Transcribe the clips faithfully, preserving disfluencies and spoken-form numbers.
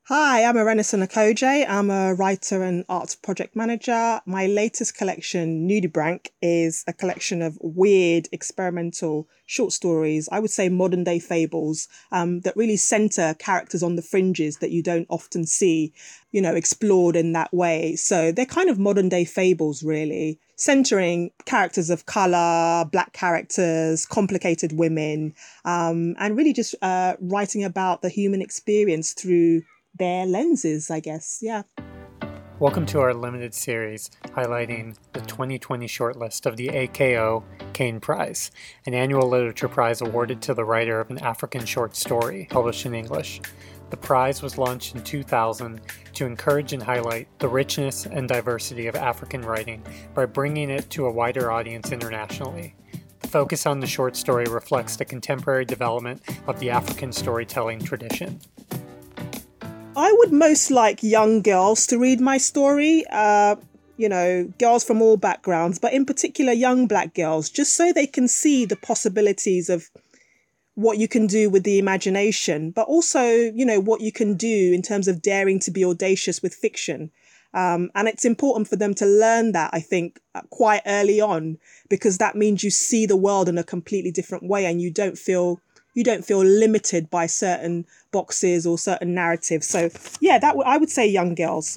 Hi, I'm Arenis Nakoje. I'm a writer and art project manager. My latest collection, Nudibranch, is a collection of weird experimental short stories, I would say modern day fables, um, that really center characters on the fringes that you don't often see, you know, explored in that way. So they're kind of modern day fables, really, centering characters of color, black characters, complicated women, um, and really just uh, writing about the human experience through their lenses, I guess. Yeah. Welcome to our limited series highlighting the twenty twenty shortlist of the A K O Caine Prize, an annual literature prize awarded to the writer of an African short story published in English. The prize was launched in two thousand to encourage and highlight the richness and diversity of African writing by bringing it to a wider audience internationally. The focus on the short story reflects the contemporary development of the African storytelling tradition. I would most like young girls to read my story, uh, you know, girls from all backgrounds, but in particular young black girls, just so they can see the possibilities of what you can do with the imagination, but also, you know, what you can do in terms of daring to be audacious with fiction. Um, and it's important for them to learn that, I think, uh, quite early on, because that means you see the world in a completely different way and you don't feel you don't feel limited by certain boxes or certain narratives. So yeah, that w- I would say young girls.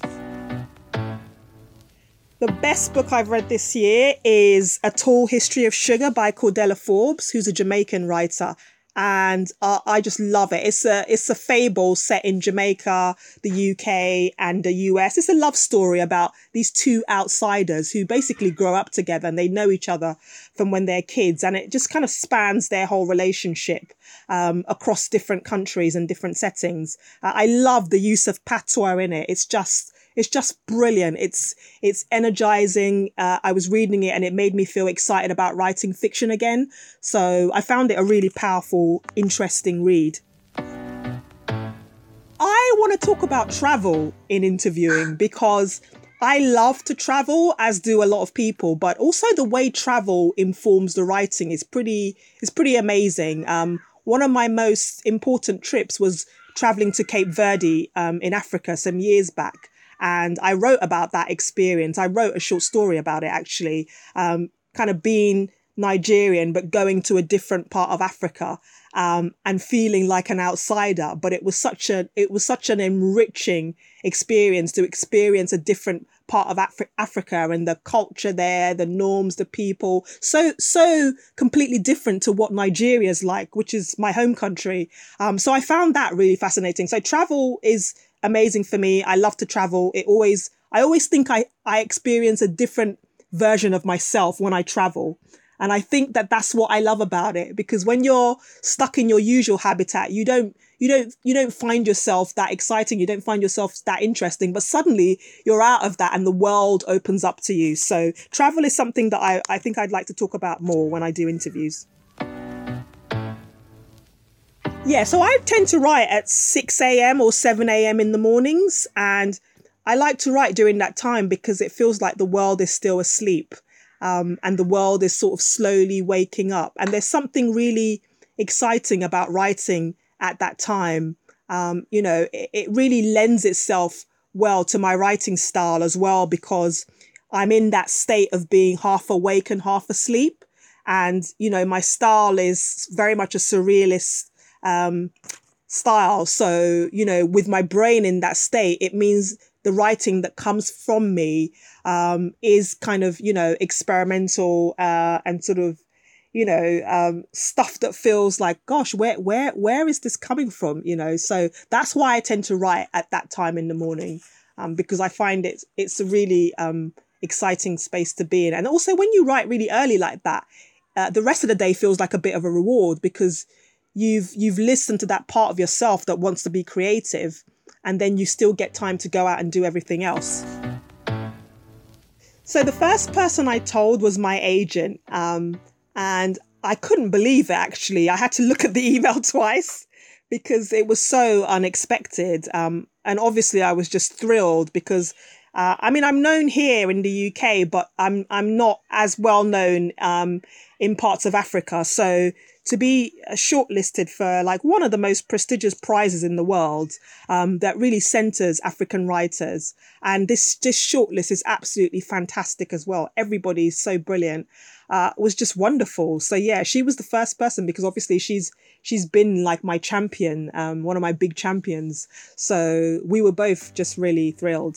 The best book I've read this year is A Tall History of Sugar by Cordella Forbes, who's a Jamaican writer. And uh, I just love it. It's a it's a fable set in Jamaica, the U K and the U S. It's a love story about these two outsiders who basically grow up together and they know each other from when they're kids. And it just kind of spans their whole relationship um, across different countries and different settings. Uh, I love the use of patois in it. It's just It's just brilliant. It's it's energizing. Uh, I was reading it and it made me feel excited about writing fiction again. So I found it a really powerful, interesting read. I want to talk about travel in interviewing because I love to travel, as do a lot of people, but also the way travel informs the writing is pretty is pretty amazing. Um, one of my most important trips was traveling to Cape Verde um, in Africa some years back. And I wrote about that experience. I wrote a short story about it, actually, um, kind of being Nigerian, but going to a different part of Africa um, and feeling like an outsider. But it was such a it was such an enriching experience to experience a different part of Af- Africa and the culture there, the norms, the people, so so completely different to what Nigeria's like, which is my home country. Um, so I found that really fascinating. So travel is amazing for me. I love to travel. It always, I always think I, I experience a different version of myself when I travel. And I think that that's what I love about it, because when you're stuck in your usual habitat, you don't, you don't, you don't find yourself that exciting. You don't find yourself that interesting, but suddenly you're out of that and the world opens up to you. So travel is something that I, I think I'd like to talk about more when I do interviews. Yeah, so I tend to write at six a.m. or seven a.m. in the mornings. And I like to write during that time because it feels like the world is still asleep um, and the world is sort of slowly waking up. And there's something really exciting about writing at that time. Um, you know, it, it really lends itself well to my writing style as well, because I'm in that state of being half awake and half asleep. And, you know, my style is very much a surrealist um, style. So, you know, with my brain in that state, it means the writing that comes from me um, is kind of, you know, experimental uh, and sort of, you know, um, stuff that feels like, gosh, where, where, where is this coming from? You know, so that's why I tend to write at that time in the morning, um, because I find it, it's a really um, exciting space to be in. And also when you write really early like that, uh, the rest of the day feels like a bit of a reward, because you've you've listened to that part of yourself that wants to be creative, and then you still get time to go out and do everything else. So the first person I told was my agent, um, and I couldn't believe it, actually. I had to look at the email twice because it was so unexpected. Um, and obviously I was just thrilled because Uh, I mean, I'm known here in the U K, but I'm I'm not as well known um, in parts of Africa. So to be shortlisted for like one of the most prestigious prizes in the world um, that really centers African writers. And this, this shortlist is absolutely fantastic as well. Everybody's so brilliant. Uh, was just wonderful. So yeah, she was the first person because obviously she's she's been like my champion, um, one of my big champions. So we were both just really thrilled.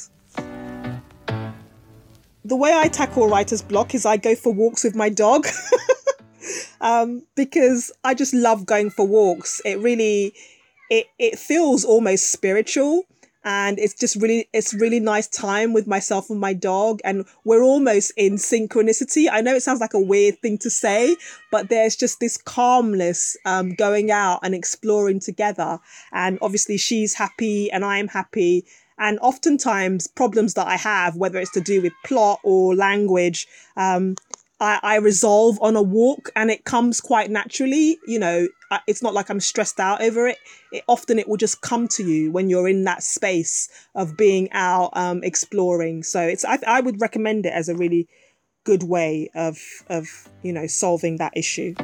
The way I tackle writer's block is I go for walks with my dog um, because I just love going for walks. It really, it it feels almost spiritual. And it's just really, it's really nice time with myself and my dog. And we're almost in synchronicity. I know it sounds like a weird thing to say, but there's just this calmness um, going out and exploring together. And obviously she's happy and I'm happy. And oftentimes problems that I have, whether it's to do with plot or language, um, I, I resolve on a walk and it comes quite naturally. You know, it's not like I'm stressed out over it. It often it will just come to you when you're in that space of being out um, exploring. So it's I, I would recommend it as a really good way of of you know solving that issue.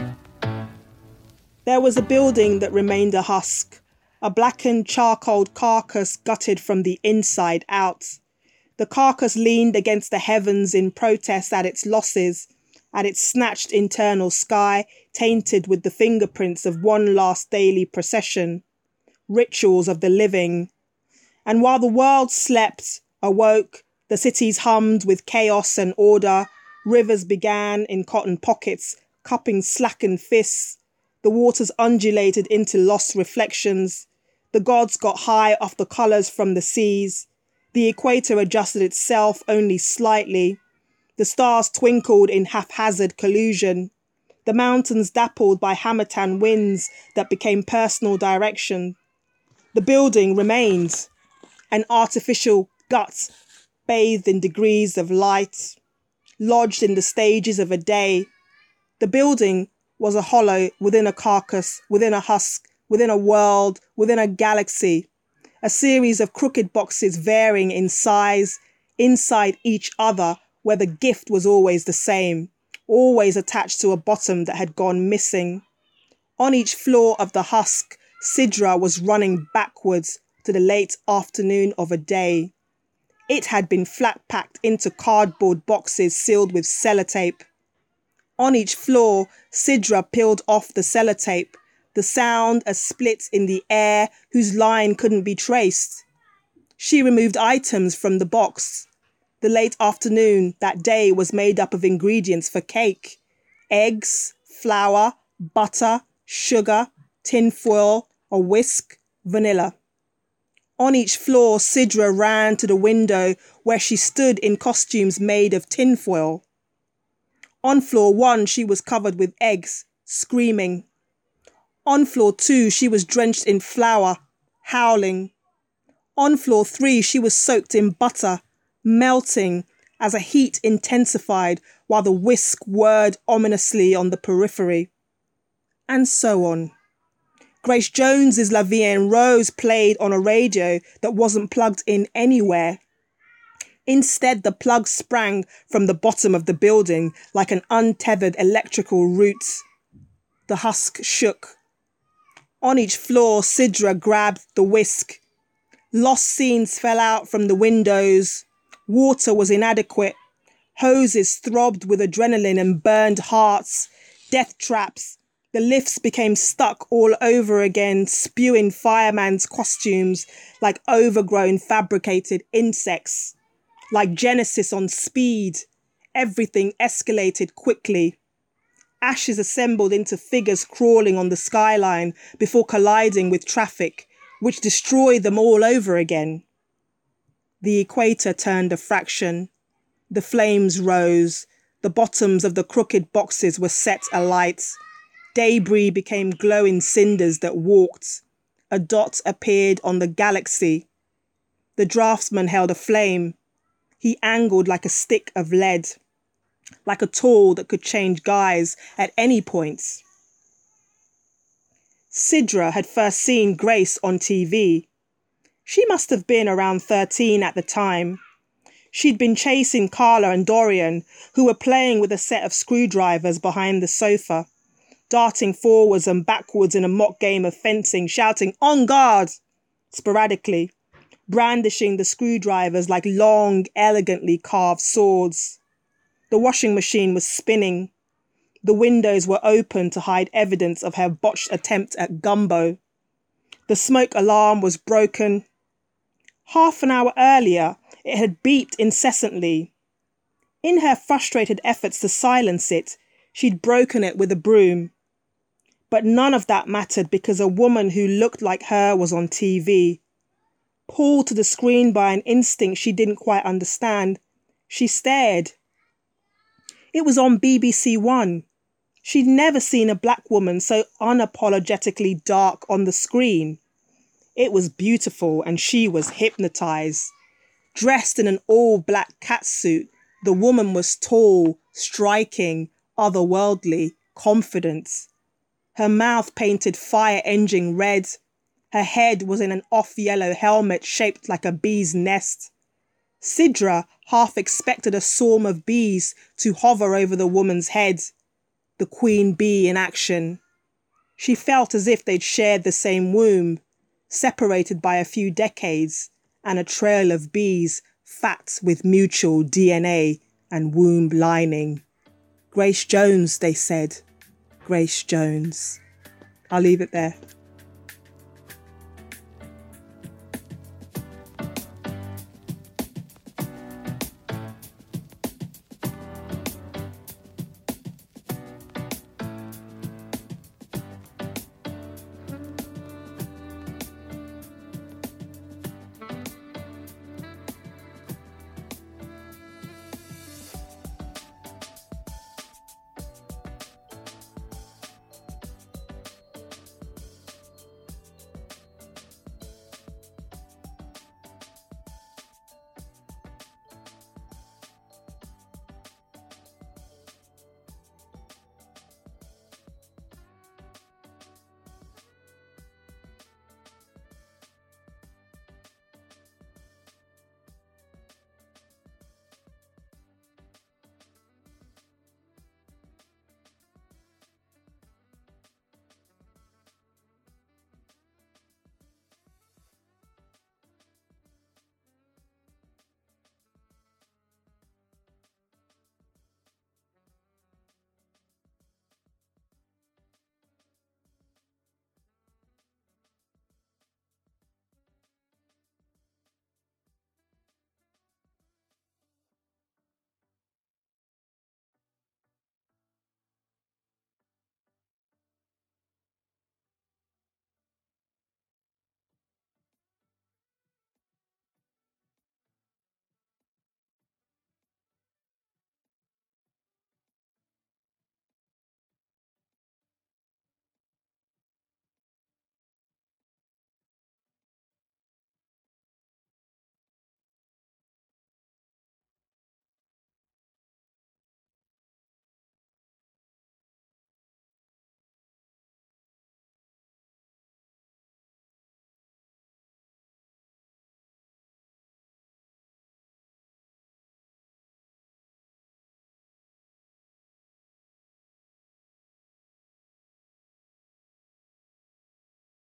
There was a building that remained a husk, a blackened charcoal carcass gutted from the inside out. The carcass leaned against the heavens in protest at its losses, at its snatched internal sky, tainted with the fingerprints of one last daily procession, rituals of the living. And while the world slept, awoke, the cities hummed with chaos and order, rivers began in cotton pockets, cupping slackened fists, the waters undulated into lost reflections, the gods got high off the colours from the seas, the equator adjusted itself only slightly, the stars twinkled in haphazard collusion, the mountains dappled by Hamatan winds that became personal direction. The building remained, an artificial gut, bathed in degrees of light, lodged in the stages of a day. The building was a hollow within a carcass, within a husk, within a world, within a galaxy. A series of crooked boxes varying in size, inside each other, where the gift was always the same, always attached to a bottom that had gone missing. On each floor of the husk, Sidra was running backwards to the late afternoon of a day. It had been flat-packed into cardboard boxes sealed with sellotape. On each floor, Sidra peeled off the sellotape, the sound a split in the air whose line couldn't be traced. She removed items from the box. The late afternoon that day was made up of ingredients for cake: eggs, flour, butter, sugar, tinfoil, a whisk, vanilla. On each floor, Sidra ran to the window where she stood in costumes made of tinfoil. On floor one, she was covered with eggs, screaming. On floor two, she was drenched in flour, howling. On floor three, she was soaked in butter, melting as a heat intensified while the whisk whirred ominously on the periphery. And so on. Grace Jones's La Vie en Rose played on a radio that wasn't plugged in anywhere. Instead, the plug sprang from the bottom of the building like an untethered electrical root. The husk shook. On each floor, Sidra grabbed the whisk. Lost scenes fell out from the windows. Water was inadequate. Hoses throbbed with adrenaline and burned hearts. Death traps. The lifts became stuck all over again, spewing fireman's costumes like overgrown fabricated insects. Like Genesis on speed, everything escalated quickly. Ashes assembled into figures crawling on the skyline before colliding with traffic, which destroyed them all over again. The equator turned a fraction. The flames rose. The bottoms of the crooked boxes were set alight. Debris became glowing cinders that walked. A dot appeared on the galaxy. The draftsman held a flame. He angled like a stick of lead, like a tool that could change guise at any point. Sidra had first seen Grace on T V. She must have been around thirteen at the time. She'd been chasing Carla and Dorian, who were playing with a set of screwdrivers behind the sofa. darting forwards and backwards in a mock game of fencing, shouting, "On guard!" sporadically, brandishing the screwdrivers like long, elegantly carved swords. The washing machine was spinning. The windows were open to hide evidence of her botched attempt at gumbo. The smoke alarm was broken. Half an hour earlier, it had beeped incessantly. In her frustrated efforts to silence it, she'd broken it with a broom. But none of that mattered because a woman who looked like her was on T V. Pulled to the screen by an instinct she didn't quite understand, she stared. It was on B B C One. She'd never seen a black woman so unapologetically dark on the screen. It was beautiful and she was hypnotised. Dressed in an all-black catsuit, the woman was tall, striking, otherworldly, confident. Her mouth painted fire engine red. Her head was in an off-yellow helmet shaped like a bee's nest. Sidra half expected a swarm of bees to hover over the woman's head. The queen bee in action. She felt as if they'd shared the same womb, separated by a few decades, and a trail of bees fat with mutual D N A and womb lining. Grace Jones, they said. Grace Jones. I'll leave it there.